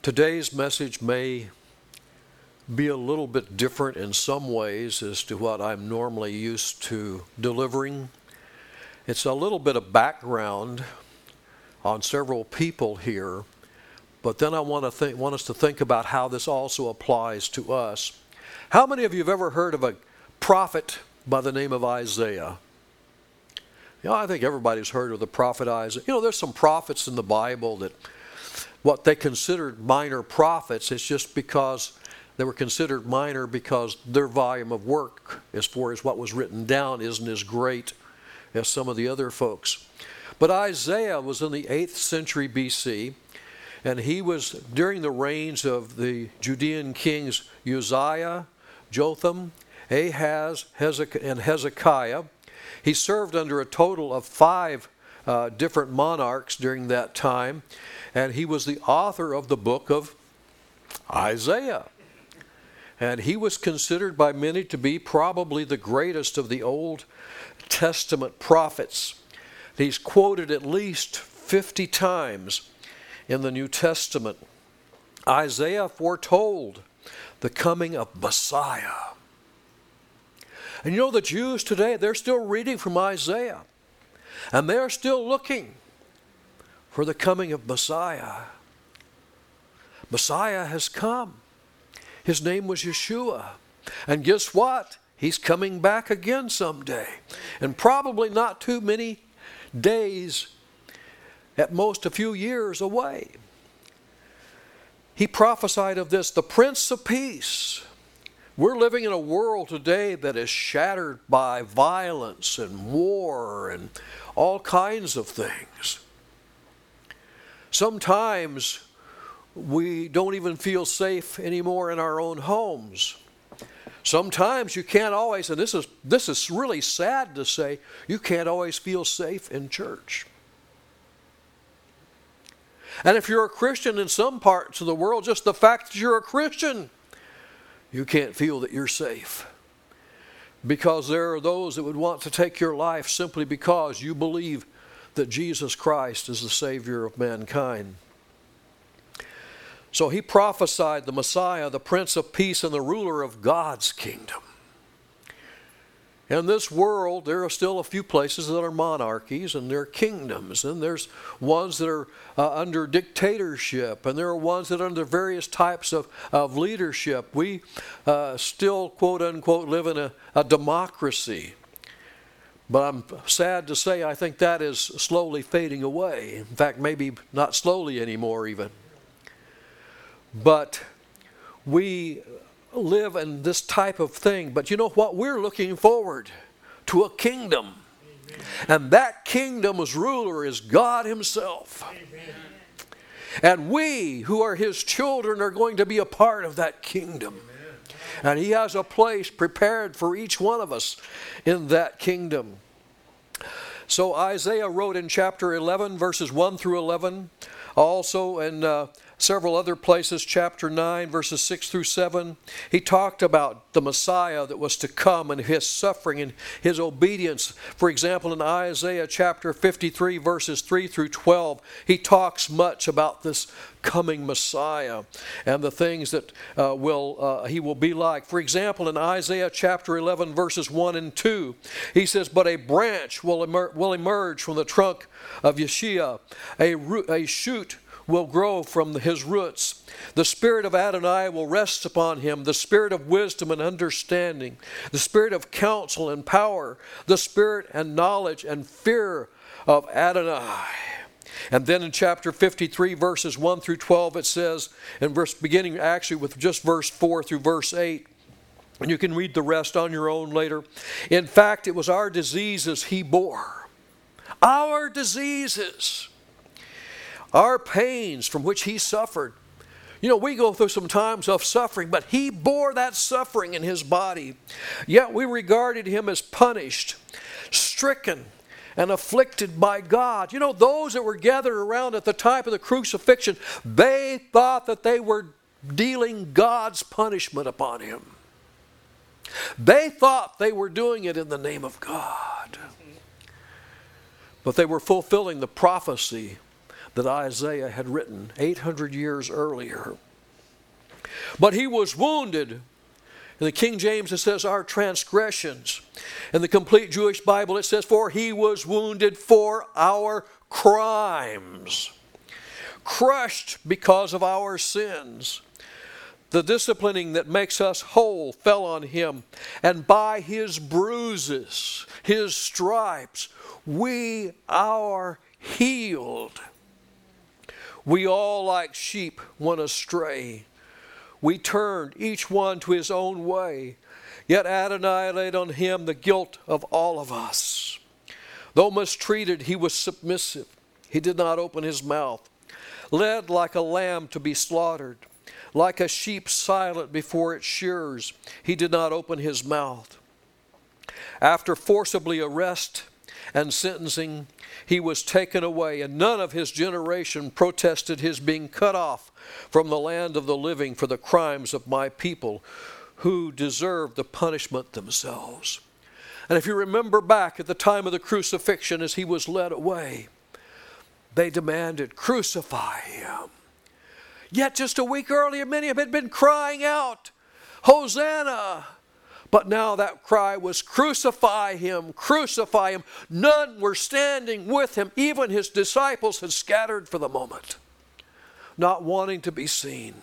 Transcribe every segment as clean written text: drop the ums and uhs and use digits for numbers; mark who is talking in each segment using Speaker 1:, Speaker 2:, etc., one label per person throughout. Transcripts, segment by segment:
Speaker 1: Today's message may be a little bit different in some ways as to what I'm normally used to delivering. It's a little bit of background on several people here, but then I want us to think about how this also applies to us. How many of you have ever heard of a prophet by the name of Isaiah? I think everybody's heard of the prophet Isaiah. There's some prophets in the Bible that what they considered minor prophets, it's just because they were considered minor because their volume of work as far as what was written down isn't as great as some of the other folks. But Isaiah was in the 8th century BC, and he was during the reigns of the Judean kings Uzziah, Jotham, Ahaz, and Hezekiah. He served under a total of 5 different monarchs during that time, and he was the author of the book of Isaiah. And he was considered by many to be probably the greatest of the Old Testament prophets. He's quoted at least 50 times in the New Testament. Isaiah foretold the coming of Messiah. And the Jews today, they're still reading from Isaiah. And they're still looking for the coming of Messiah. Messiah has come. His name was Yeshua. And guess what? He's coming back again someday. And probably not too many days, at most a few years away. He prophesied of this, the Prince of Peace. We're living in a world today that is shattered by violence and war and all kinds of things. Sometimes we don't even feel safe anymore in our own homes. Sometimes you can't always, and this is really sad to say, you can't always feel safe in church. And if you're a Christian in some parts of the world, just the fact that you're a Christian, you can't feel that you're safe. Because there are those that would want to take your life simply because you believe that Jesus Christ is the Savior of mankind. So he prophesied the Messiah, the Prince of Peace, and the ruler of God's kingdom. In this world, there are still a few places that are monarchies and they're kingdoms. And there's ones that are under dictatorship. And there are ones that are under various types of leadership. We still, quote unquote, live in a democracy. But I'm sad to say I think that is slowly fading away. In fact, maybe not slowly anymore even. But we live in this type of thing. But you know what? We're looking forward to a kingdom. Amen. And that kingdom's ruler is God himself. Amen. And we who are his children are going to be a part of that kingdom. Amen. And he has a place prepared for each one of us in that kingdom. So Isaiah wrote in chapter 11, verses 1 through 11. Also in several other places, chapter 9, verses 6 through 7, he talked about the Messiah that was to come and his suffering and his obedience. For example, in Isaiah chapter 53, verses 3 through 12, he talks much about this coming Messiah and the things that he will be like. For example, in Isaiah chapter 11, verses 1 and 2, he says, "But a branch will emerge from the trunk of Yeshua, a shoot will grow from his roots. The spirit of Adonai will rest upon him, the spirit of wisdom and understanding, the spirit of counsel and power, the spirit and knowledge and fear of Adonai." And then in chapter 53, verses 1 through 12, it says, beginning actually with just verse 4 through verse 8, and you can read the rest on your own later. "In fact, it was our diseases he bore." Our diseases. Our pains from which he suffered. We go through some times of suffering, but he bore that suffering in his body. Yet we regarded him as punished, stricken, and afflicted by God. Those that were gathered around at the time of the crucifixion, they thought that they were dealing God's punishment upon him. They thought they were doing it in the name of God. But they were fulfilling the prophecy that Isaiah had written 800 years earlier. But he was wounded. In the King James it says our transgressions. In the complete Jewish Bible it says for he was wounded for our crimes, crushed because of our sins. The disciplining that makes us whole fell on him, and by his bruises, his stripes, we are healed. We all like sheep went astray. We turned each one to his own way, yet Adonai laid on him the guilt of all of us. Though mistreated, he was submissive. He did not open his mouth. Led like a lamb to be slaughtered, like a sheep silent before its shearers, he did not open his mouth. After forcibly arrest and sentencing, he was taken away, and none of his generation protested his being cut off from the land of the living for the crimes of my people, who deserved the punishment themselves. And if you remember back at the time of the crucifixion as he was led away, they demanded, crucify him. Yet just a week earlier, many had been crying out, Hosanna! But now that cry was, crucify him, crucify him. None were standing with him. Even his disciples had scattered for the moment, not wanting to be seen.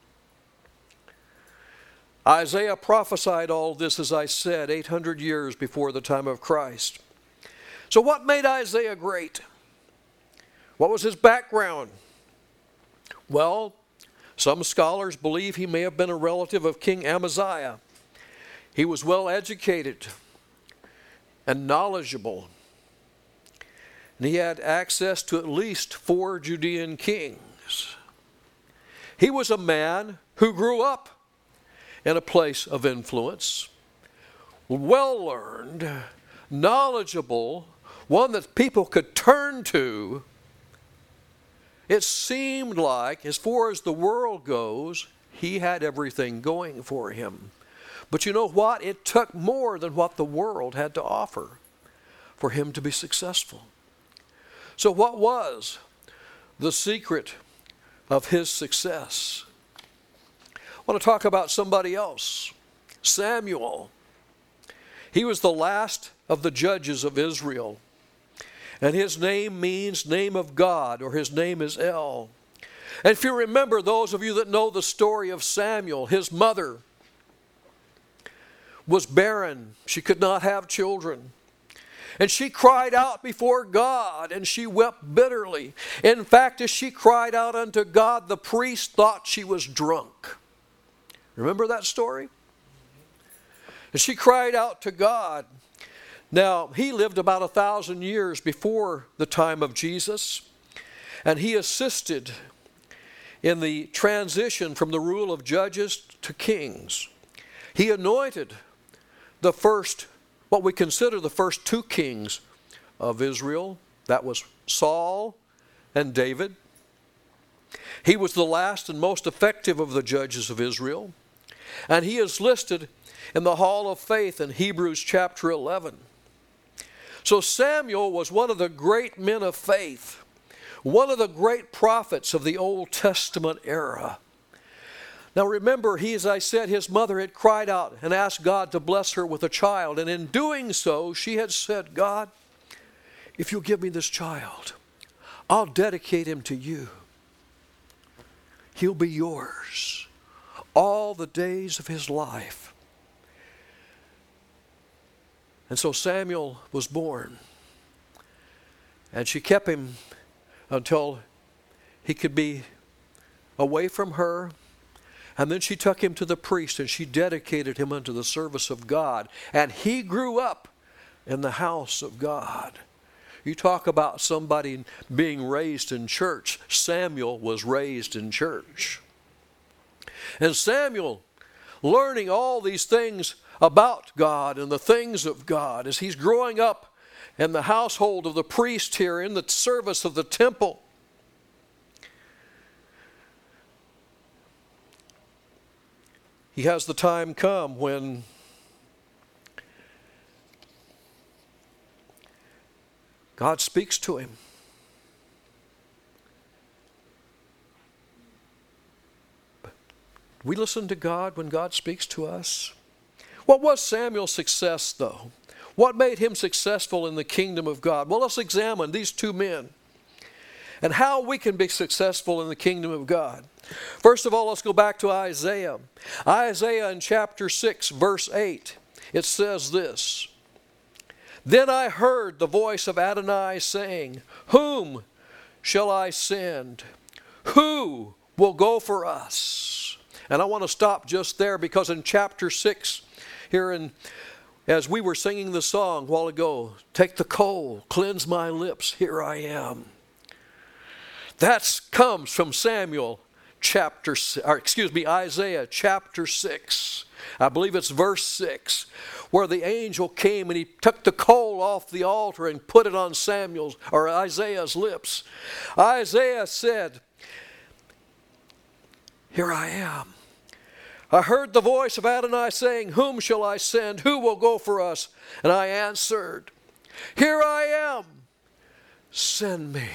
Speaker 1: Isaiah prophesied all this, as I said, 800 years before the time of Christ. So what made Isaiah great? What was his background? Well, some scholars believe he may have been a relative of King Amaziah. He was well educated and knowledgeable. And he had access to at least 4 Judean kings. He was a man who grew up in a place of influence, well learned, knowledgeable, one that people could turn to. It seemed like, as far as the world goes, he had everything going for him. But you know what? It took more than what the world had to offer for him to be successful. So what was the secret of his success? I want to talk about somebody else, Samuel. He was the last of the judges of Israel. And his name means name of God, or his name is El. And if you remember, those of you that know the story of Samuel, his mother was barren. She could not have children. And she cried out before God, and she wept bitterly. In fact, as she cried out unto God, the priest thought she was drunk. Remember that story? And she cried out to God. Now, he lived about 1,000 years before the time of Jesus, and he assisted in the transition from the rule of judges to kings. He anointed the first, what we consider the first 2 kings of Israel. That was Saul and David. He was the last and most effective of the judges of Israel, and he is listed in the Hall of Faith in Hebrews chapter 11. So Samuel was one of the great men of faith, one of the great prophets of the Old Testament era. Now remember, as I said, his mother had cried out and asked God to bless her with a child. And in doing so, she had said, God, if you'll give me this child, I'll dedicate him to you. He'll be yours all the days of his life. And so Samuel was born. And she kept him until he could be away from her. And then she took him to the priest, and she dedicated him unto the service of God. And he grew up in the house of God. You talk about somebody being raised in church. Samuel was raised in church. And Samuel, learning all these things about God and the things of God, as he's growing up in the household of the priest here in the service of the temple, he has the time come when God speaks to him. We listen to God when God speaks to us. What was Samuel's success, though? What made him successful in the kingdom of God? Well, let's examine these two men and how we can be successful in the kingdom of God. First of all, let's go back to Isaiah. Isaiah in chapter 6, verse 8, it says this, "Then I heard the voice of Adonai saying, Whom shall I send? Who will go for us?" And I want to stop just there because in chapter 6, as we were singing the song a while ago, "Take the coal, cleanse my lips, here I am." That comes from Isaiah chapter 6. I believe it's verse 6, where the angel came and he took the coal off the altar and put it on Isaiah's lips. Isaiah said, "Here I am. I heard the voice of Adonai saying, Whom shall I send? Who will go for us? And I answered, Here I am. Send me."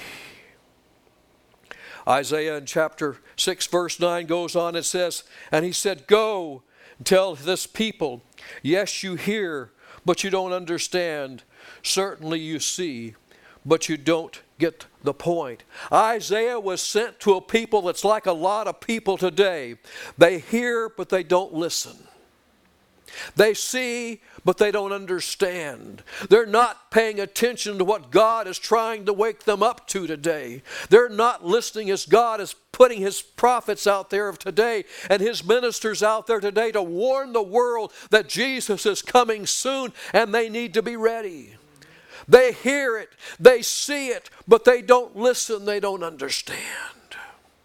Speaker 1: Isaiah in chapter 6 verse 9 goes on, it says, "And he said, Go and tell this people, yes, you hear, but you don't understand. Certainly you see, but you don't get the point." Isaiah was sent to a people that's like a lot of people today. They hear, but they don't listen. They see, but they don't understand. They're not paying attention to what God is trying to wake them up to today. They're not listening as God is putting His prophets out there of today and His ministers out there today to warn the world that Jesus is coming soon and they need to be ready. They hear it, they see it, but they don't listen, they don't understand.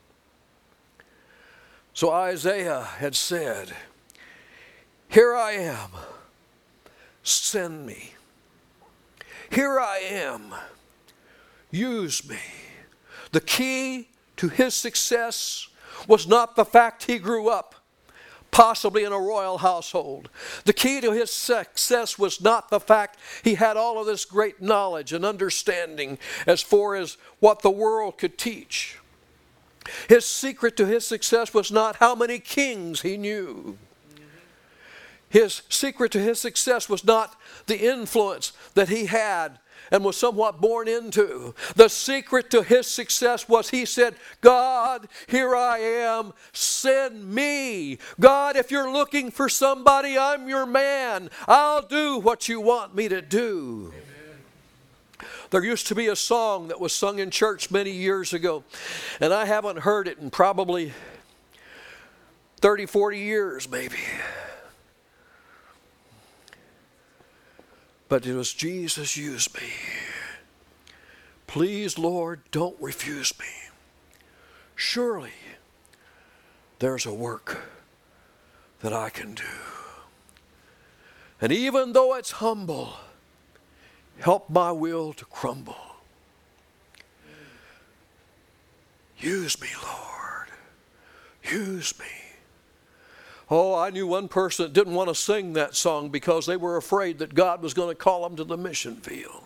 Speaker 1: So Isaiah had said, "Here I am, send me. Here I am, use me." The key to his success was not the fact he grew up possibly in a royal household. The key to his success was not the fact he had all of this great knowledge and understanding as far as what the world could teach. His secret to his success was not how many kings he knew. His secret to his success was not the influence that he had and was somewhat born into. The secret to his success was he said, "God, here I am, send me. God, if you're looking for somebody, I'm your man. I'll do what you want me to do." Amen. There used to be a song that was sung in church many years ago, and I haven't heard it in probably 30, 40 years maybe. But it was, "Jesus, use me. Please, Lord, don't refuse me. Surely there's a work that I can do. And even though it's humble, help my will to crumble. Use me, Lord. Use me." Oh, I knew one person that didn't want to sing that song because they were afraid that God was going to call them to the mission field.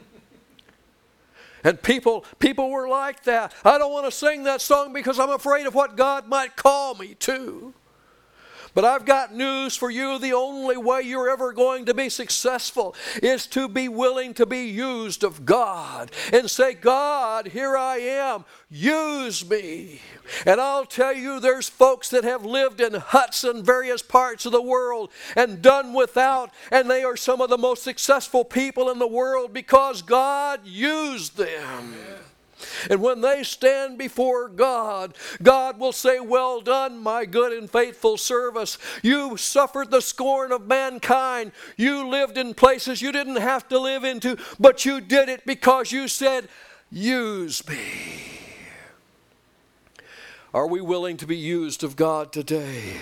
Speaker 1: And people were like that. "I don't want to sing that song because I'm afraid of what God might call me to." But I've got news for you. The only way you're ever going to be successful is to be willing to be used of God and say, "God, here I am. Use me." And I'll tell you, there's folks that have lived in huts in various parts of the world and done without, and they are some of the most successful people in the world because God used them. Amen. And when they stand before God, God will say, "Well done, my good and faithful servant. You suffered the scorn of mankind. You lived in places you didn't have to live into, but you did it because you said, 'Use me.'" Are we willing to be used of God today?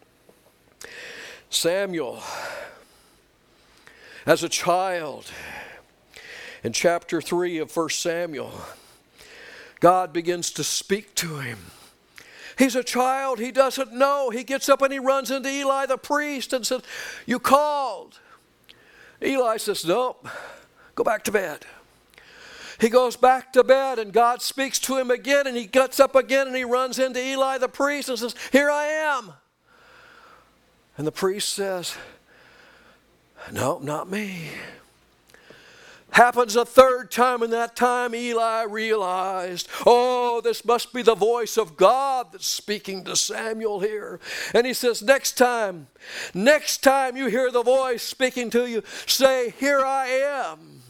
Speaker 1: Samuel, as a child, in chapter 3 of 1 Samuel, God begins to speak to him. He's a child. He doesn't know. He gets up and he runs into Eli the priest and says, "You called." Eli says, "Nope, go back to bed." He goes back to bed, and God speaks to him again, and he gets up again, and he runs into Eli the priest and says, "Here I am." And the priest says, "No, not me." Happens a third time, and that time Eli realized, oh, this must be the voice of God that's speaking to Samuel here. And he says, next time you hear the voice speaking to you, say, "Here I am."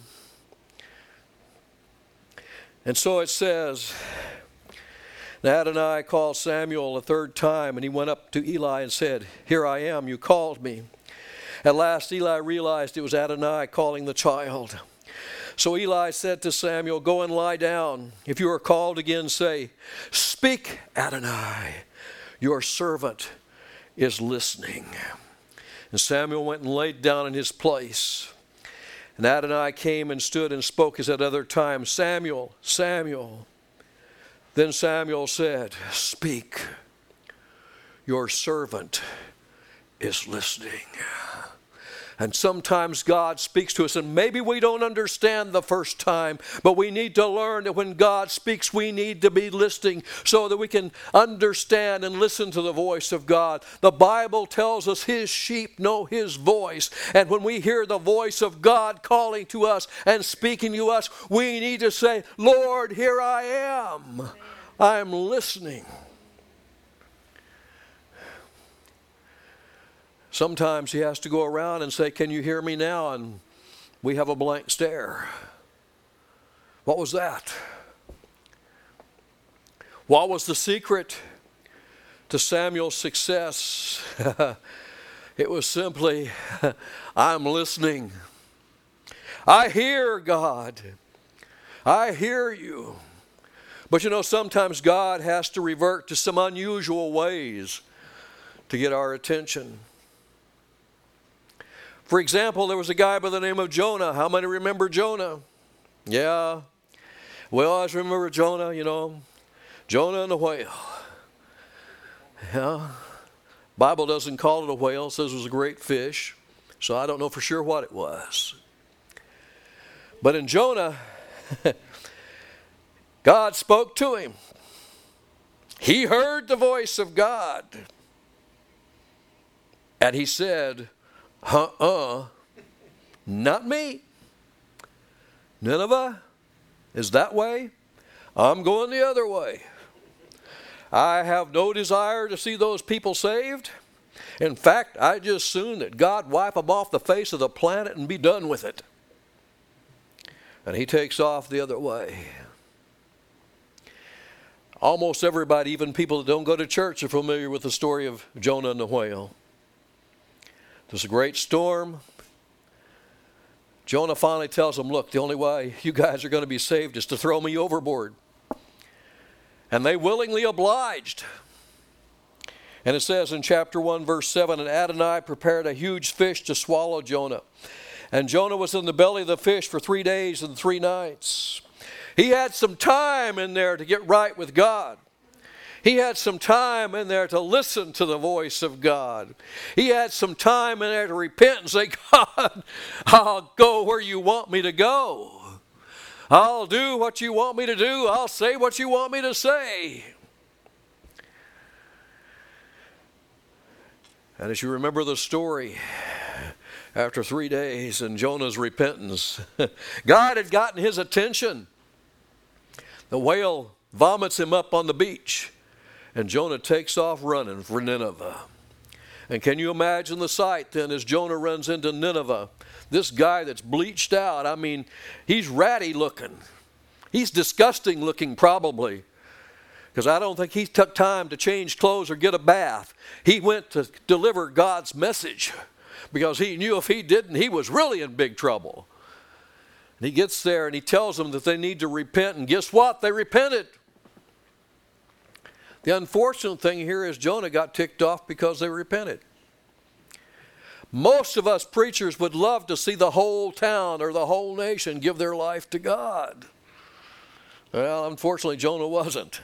Speaker 1: And so it says, Adonai called Samuel a third time, and he went up to Eli and said, "Here I am, you called me." At last Eli realized it was Adonai calling the child. So Eli said to Samuel, "Go and lie down. If you are called again, say, 'Speak, Adonai. Your servant is listening.'" And Samuel went and laid down in his place. And Adonai came and stood and spoke as at other times, "Samuel, Samuel." Then Samuel said, "Speak. Your servant is listening." And sometimes God speaks to us, and maybe we don't understand the first time, but we need to learn that when God speaks, we need to be listening so that we can understand and listen to the voice of God. The Bible tells us His sheep know His voice, and when we hear the voice of God calling to us and speaking to us, we need to say, "Lord, here I am. I'm listening." Sometimes He has to go around and say, "Can you hear me now?" And we have a blank stare. What was that? What was the secret to Samuel's success? It was simply, "I'm listening. I hear God. I hear you." But you know, sometimes God has to revert to some unusual ways to get our attention. For example, there was a guy by the name of Jonah. How many remember Jonah? Yeah. We always remember Jonah, you know. Jonah and the whale. Yeah. Bible doesn't call it a whale. It says it was a great fish. So I don't know for sure what it was. But in Jonah, God spoke to him. He heard the voice of God. And he said, not me. Nineveh is that way. I'm going the other way. I have no desire to see those people saved. In fact, I just soon that God wipe them off the face of the planet and be done with it. And he takes off the other way. Almost everybody, even people that don't go to church, are familiar with the story of Jonah and the whale. There's a great storm. Jonah finally tells them, "Look, the only way you guys are going to be saved is to throw me overboard." And they willingly obliged. And it says in chapter 1, verse 7, "And Adonai prepared a huge fish to swallow Jonah. And Jonah was in the belly of the fish for 3 days and 3 nights. He had some time in there to get right with God. He had some time in there to listen to the voice of God. He had some time in there to repent and say, "God, I'll go where you want me to go. I'll do what you want me to do. I'll say what you want me to say." And as you remember the story, after 3 days and Jonah's repentance, God had gotten his attention. The whale vomits him up on the beach. And Jonah takes off running for Nineveh. And can you imagine the sight then as Jonah runs into Nineveh? This guy that's bleached out, I mean, he's ratty looking. He's disgusting looking probably. Because I don't think he took time to change clothes or get a bath. He went to deliver God's message. Because he knew if he didn't, he was really in big trouble. And he gets there and he tells them that they need to repent. And guess what? They repented. The unfortunate thing here is Jonah got ticked off because they repented. Most of us preachers would love to see the whole town or the whole nation give their life to God. Well, unfortunately, Jonah wasn't.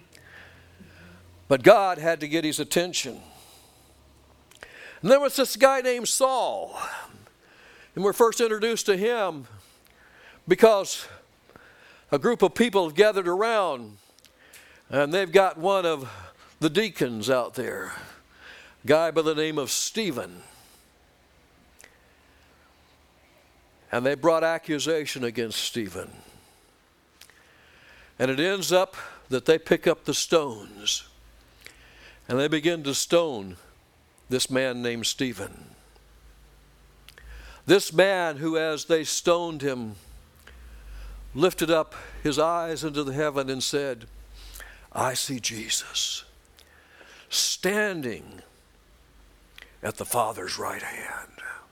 Speaker 1: But God had to get his attention. And there was this guy named Saul. And we're first introduced to him because a group of people have gathered around, and they've got one of the deacons out there, a guy by the name of Stephen. And they brought accusation against Stephen. And it ends up that they pick up the stones, and they begin to stone this man named Stephen. This man who, as they stoned him, lifted up his eyes into the heaven and said, I see Jesus standing at the Father's right hand.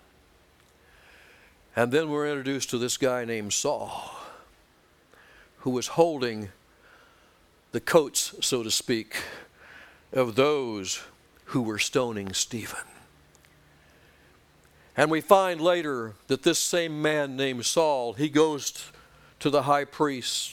Speaker 1: And then we're introduced to this guy named Saul, who was holding the coats, so to speak, of those who were stoning Stephen. And we find later that this same man named Saul, he goes to the high priest,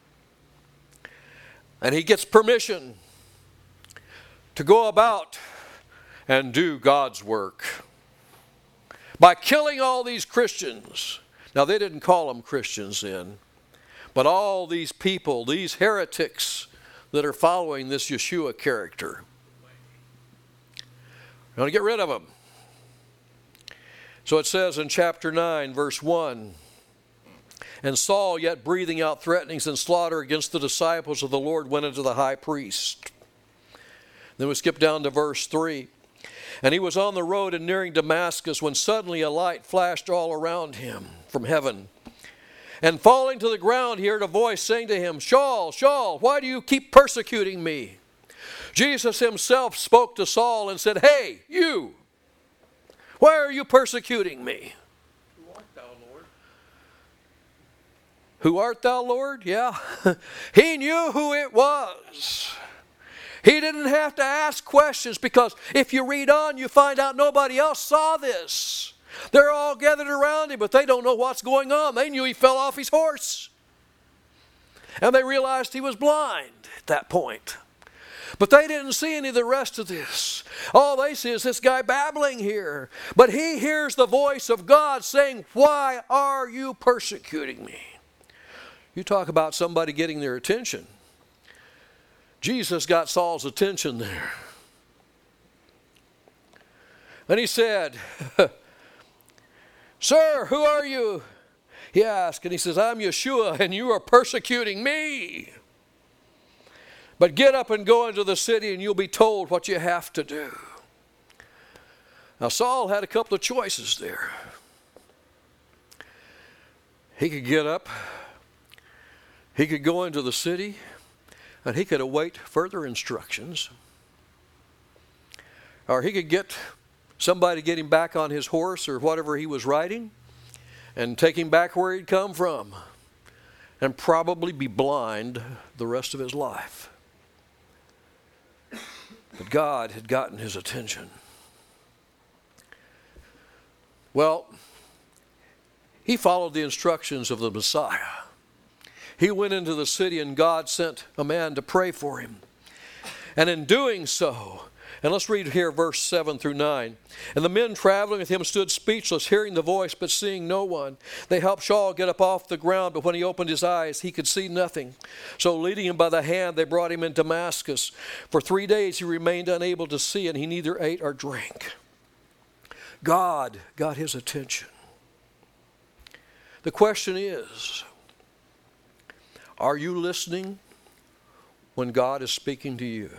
Speaker 1: and he gets permission to go about and do God's work by killing all these Christians. Now, they didn't call them Christians then, but all these people, these heretics that are following this Yeshua character. You want to get rid of them. So it says in chapter 9, verse 1, and Saul, yet breathing out threatenings and slaughter against the disciples of the Lord, went into the high priest. Then we skip down to verse 3. And he was on the road and nearing Damascus when suddenly a light flashed all around him from heaven. And falling to the ground, he heard a voice saying to him, Saul, Saul, why do you keep persecuting me? Jesus himself spoke to Saul and said, Hey, you, why are you persecuting me? Who art thou, Lord? Who art thou, Lord? Yeah. He knew who it was. He didn't have to ask questions, because if you read on, you find out nobody else saw this. They're all gathered around him, but they don't know what's going on. They knew he fell off his horse. And they realized he was blind at that point. But they didn't see any of the rest of this. All they see is this guy babbling here. But he hears the voice of God saying, Why are you persecuting me? You talk about somebody getting their attention. Jesus got Saul's attention there. And he said, Sir, who are you? He asked, and he says, I'm Yeshua, and you are persecuting me. But get up and go into the city, and you'll be told what you have to do. Now, Saul had a couple of choices there. He could get up, he could go into the city, and he could await further instructions. Or he could get somebody to get him back on his horse or whatever he was riding and take him back where he'd come from and probably be blind the rest of his life. But God had gotten his attention. Well, he followed the instructions of the Messiah. He went into the city, and God sent a man to pray for him. And in doing so, and let's read here verse 7 through 9. And the men traveling with him stood speechless, hearing the voice, but seeing no one. They helped Saul get up off the ground, but when he opened his eyes, he could see nothing. So leading him by the hand, they brought him in Damascus. For 3 days he remained unable to see, and he neither ate or drank. God got his attention. The question is, are you listening when God is speaking to you?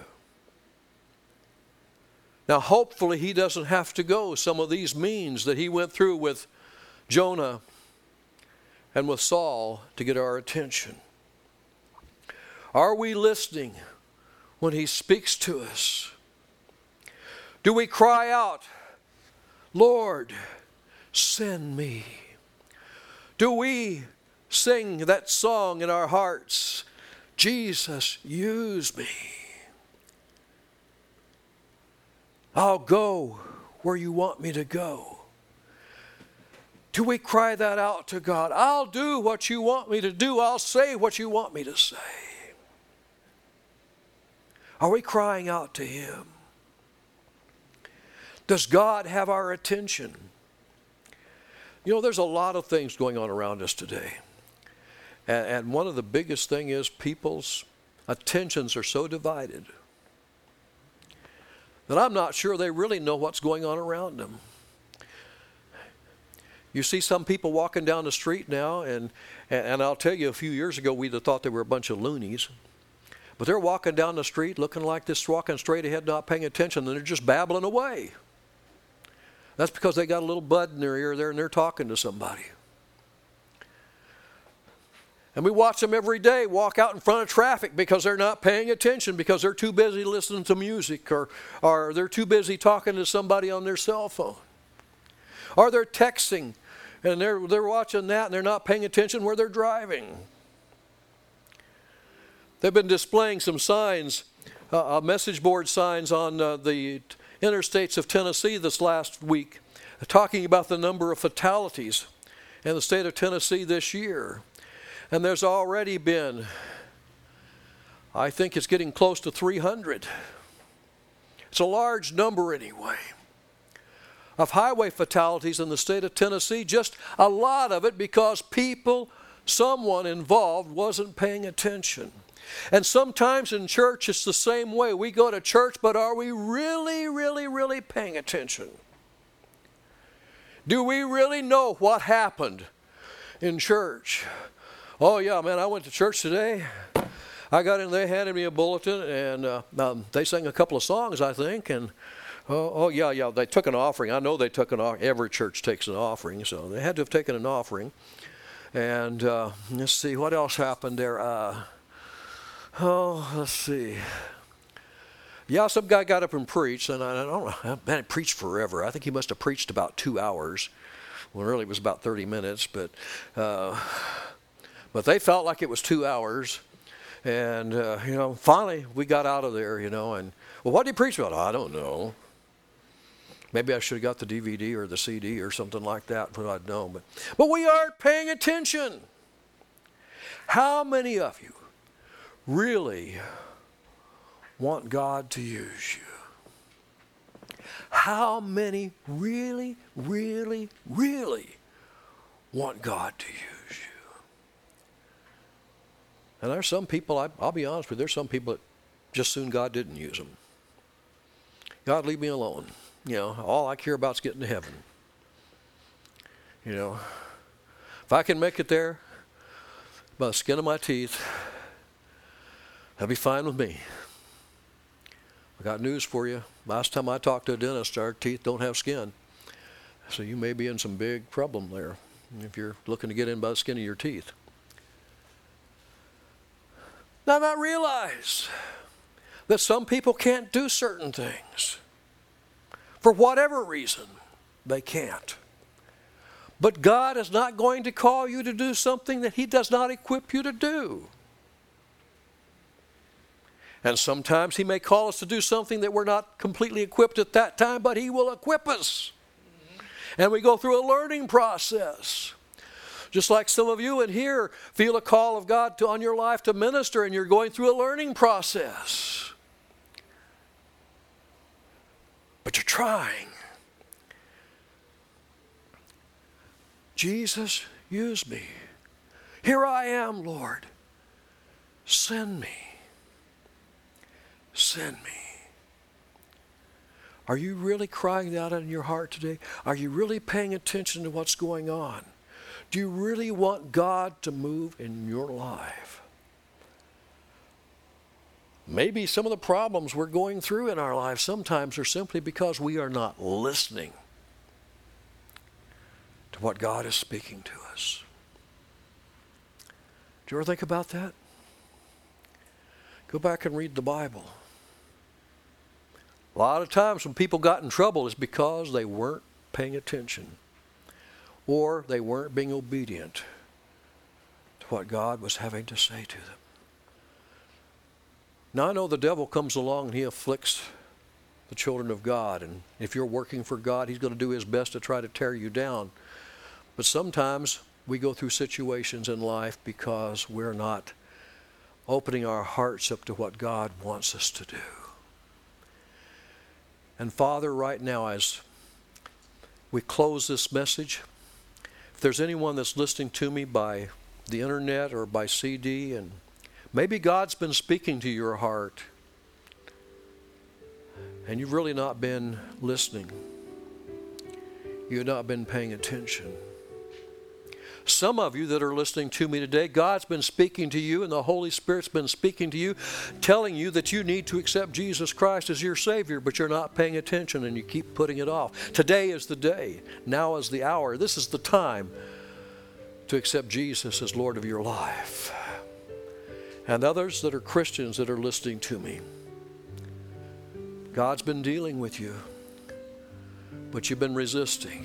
Speaker 1: Now, hopefully he doesn't have to go some of these means that he went through with Jonah and with Saul to get our attention. Are we listening when he speaks to us? Do we cry out, Lord, send me? Do we sing that song in our hearts, Jesus, use me? I'll go where you want me to go. Do we cry that out to God? I'll do what you want me to do. I'll say what you want me to say. Are we crying out to him? Does God have our attention? You know, there's a lot of things going on around us today. And one of the biggest thing is people's attentions are so divided that I'm not sure they really know what's going on around them. You see some people walking down the street now, and I'll tell you, a few years ago we'd have thought they were a bunch of loonies. But they're walking down the street looking like this, walking straight ahead, not paying attention, and they're just babbling away. That's because they got a little bud in their ear there and they're talking to somebody. And we watch them every day walk out in front of traffic because they're not paying attention, because they're too busy listening to music, or they're too busy talking to somebody on their cell phone. Or they're texting and they're watching that and they're not paying attention where they're driving. They've been displaying some signs, message board signs on the interstates of Tennessee this last week, talking about the number of fatalities in the state of Tennessee this year. And there's already been, I think it's getting close to 300. It's a large number anyway, of highway fatalities in the state of Tennessee. Just a lot of it because someone involved wasn't paying attention. And sometimes in church it's the same way. We go to church, but are we really, really, really paying attention? Do we really know what happened in church? Oh yeah, man, I went to church today. I got in, they handed me a bulletin, and they sang a couple of songs, I think, and yeah, they took an offering. I know they took an offering. Every church takes an offering, so they had to have taken an offering. And let's see, what else happened there? Let's see. Yeah, some guy got up and preached, and I don't know, man, he preached forever. I think he must have preached about 2 hours. Well, really it was about 30 minutes, but they felt like it was 2 hours. And, finally we got out of there, and, well, what did he preach about? I don't know. Maybe I should have got the DVD or the CD or something like that, but I'd know. But we aren't paying attention. How many of you really want God to use you? How many really, really, really want God to use you? And there's some people, I'll be honest with you, there's some people that just soon God didn't use them. God, leave me alone. All I care about is getting to heaven. If I can make it there by the skin of my teeth, that'll be fine with me. I got news for you. Last time I talked to a dentist, our teeth don't have skin. So you may be in some big problem there if you're looking to get in by the skin of your teeth. Now, I realize that some people can't do certain things. For whatever reason, they can't. But God is not going to call you to do something that He does not equip you to do. And sometimes He may call us to do something that we're not completely equipped at that time, but He will equip us. And we go through a learning process. Just like some of you in here feel a call of God on your life to minister, and you're going through a learning process. But you're trying. Jesus, use me. Here I am, Lord. Send me. Send me. Are you really crying out in your heart today? Are you really paying attention to what's going on? Do you really want God to move in your life? Maybe some of the problems we're going through in our lives sometimes are simply because we are not listening to what God is speaking to us. Do you ever think about that? Go back and read the Bible. A lot of times when people got in trouble it's because they weren't paying attention, or they weren't being obedient to what God was having to say to them. Now I know the devil comes along and he afflicts the children of God, and if you're working for God, he's going to do his best to try to tear you down. But sometimes we go through situations in life because we're not opening our hearts up to what God wants us to do. And Father, right now as we close this message, if there's anyone that's listening to me by the internet or by CD, and maybe God's been speaking to your heart and you've really not been listening. You've not been paying attention. Some of you that are listening to me today, God's been speaking to you and the Holy Spirit's been speaking to you, telling you that you need to accept Jesus Christ as your Savior, but you're not paying attention and you keep putting it off. Today is the day. Now is the hour. This is the time to accept Jesus as Lord of your life. And others that are Christians that are listening to me, God's been dealing with you, but you've been resisting.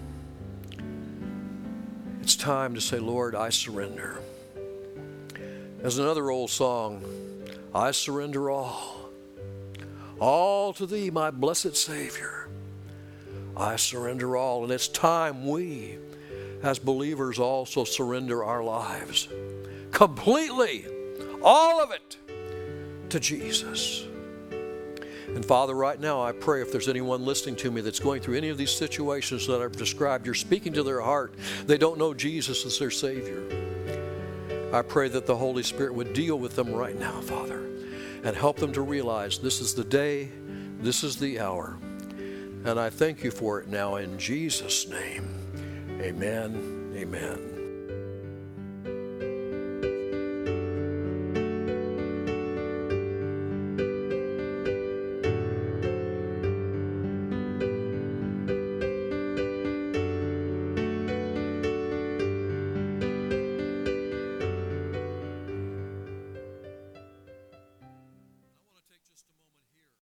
Speaker 1: It's time to say, Lord, I surrender. There's another old song, I surrender all to Thee, my blessed Savior. I surrender all. And it's time we, as believers, also surrender our lives completely, all of it, to Jesus. And Father, right now I pray if there's anyone listening to me that's going through any of these situations that I've described, you're speaking to their heart, they don't know Jesus as their Savior. I pray that the Holy Spirit would deal with them right now, Father, and help them to realize this is the day, this is the hour. And I thank you for it now in Jesus' name. Amen. Amen.